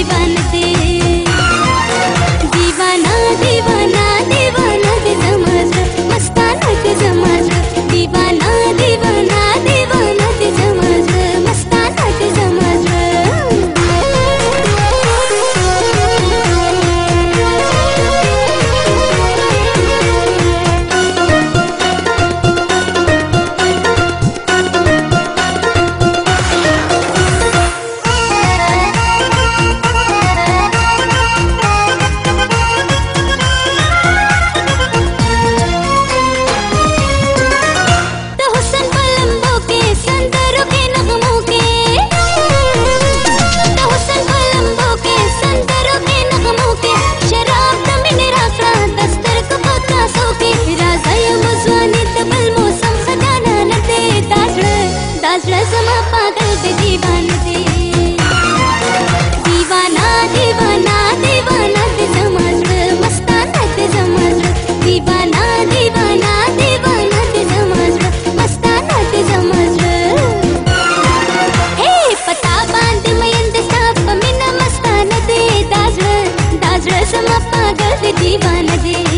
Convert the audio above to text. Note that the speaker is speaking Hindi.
दीवान दे दीवाना दीवाना दीवाना दे समझ मस्ताना के समझ दीवाना दीवाना दीवाना दे समझ मस्ताना के समझ समा पागल दे दीवान दे दीवाना दीवाना दीवाना दे समझ मस्ताना दे समझ दीवाना दीवाना दीवाना दे समझ मस्ताना दे समझ हे पता बांध मयंद साप मिना मस्ताना दे दाजर समा पागल दे दीवान दे